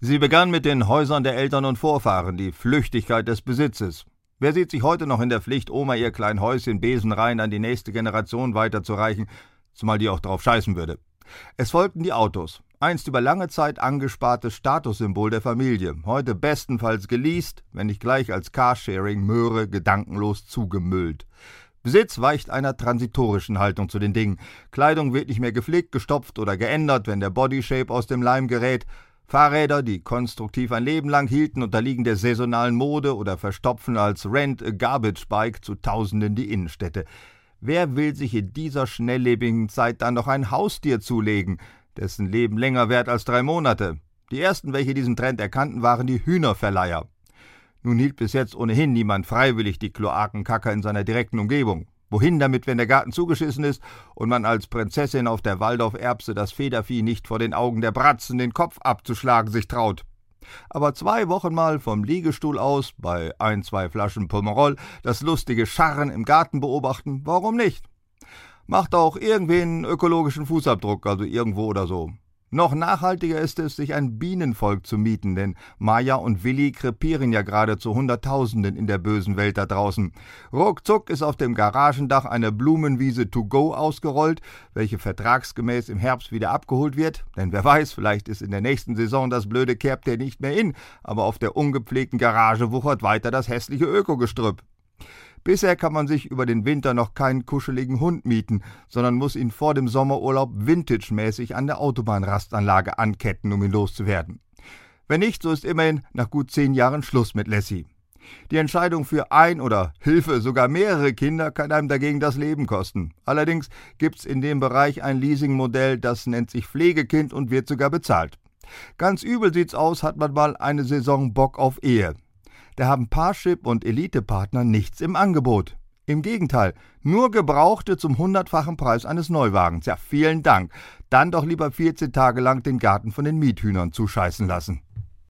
Sie begann mit den Häusern der Eltern und Vorfahren, die Flüchtigkeit des Besitzes. Wer sieht sich heute noch in der Pflicht, Oma ihr klein Häuschen besenrein an die nächste Generation weiterzureichen, zumal die auch drauf scheißen würde? Es folgten die Autos, einst über lange Zeit angespartes Statussymbol der Familie, heute bestenfalls geleast, wenn nicht gleich als Carsharing-Möhre gedankenlos zugemüllt. Besitz weicht einer transitorischen Haltung zu den Dingen. Kleidung wird nicht mehr gepflegt, gestopft oder geändert, wenn der Bodyshape aus dem Leim gerät. Fahrräder, die konstruktiv ein Leben lang hielten, unterliegen der saisonalen Mode oder verstopfen als Rent-a-Garbage-Bike zu Tausenden die Innenstädte. Wer will sich in dieser schnelllebigen Zeit dann noch ein Haustier zulegen, dessen Leben länger währt als 3 Monate? Die ersten, welche diesen Trend erkannten, waren die Hühnerverleiher. Nun hielt bis jetzt ohnehin niemand freiwillig die Kloakenkacker in seiner direkten Umgebung. Wohin damit, wenn der Garten zugeschissen ist und man als Prinzessin auf der Waldorf-Erbse das Federvieh nicht vor den Augen der Bratzen den Kopf abzuschlagen sich traut? Aber 2 Wochen mal vom Liegestuhl aus, bei 1, 2 Flaschen Pomerol, das lustige Scharren im Garten beobachten, warum nicht? Macht auch irgendwen ökologischen Fußabdruck, also irgendwo oder so. Noch nachhaltiger ist es, sich ein Bienenvolk zu mieten, denn Maja und Willi krepieren ja gerade zu Hunderttausenden in der bösen Welt da draußen. Ruckzuck ist auf dem Garagendach eine Blumenwiese to go ausgerollt, welche vertragsgemäß im Herbst wieder abgeholt wird, denn wer weiß, vielleicht ist in der nächsten Saison das blöde Kerbtier nicht mehr in, aber auf der ungepflegten Garage wuchert weiter das hässliche Ökogestrüpp. Bisher kann man sich über den Winter noch keinen kuscheligen Hund mieten, sondern muss ihn vor dem Sommerurlaub vintage-mäßig an der Autobahnrastanlage anketten, um ihn loszuwerden. Wenn nicht, so ist immerhin nach gut 10 Jahren Schluss mit Lassie. Die Entscheidung für ein oder Hilfe sogar mehrere Kinder kann einem dagegen das Leben kosten. Allerdings gibt's in dem Bereich ein Leasingmodell, das nennt sich Pflegekind und wird sogar bezahlt. Ganz übel sieht's aus, hat man mal eine Saison Bock auf Ehe. Da haben Parship und Elite-Partner nichts im Angebot. Im Gegenteil, nur Gebrauchte zum 100-fachen Preis eines Neuwagens. Ja, vielen Dank. Dann doch lieber 14 Tage lang den Garten von den Miethühnern zuscheißen lassen.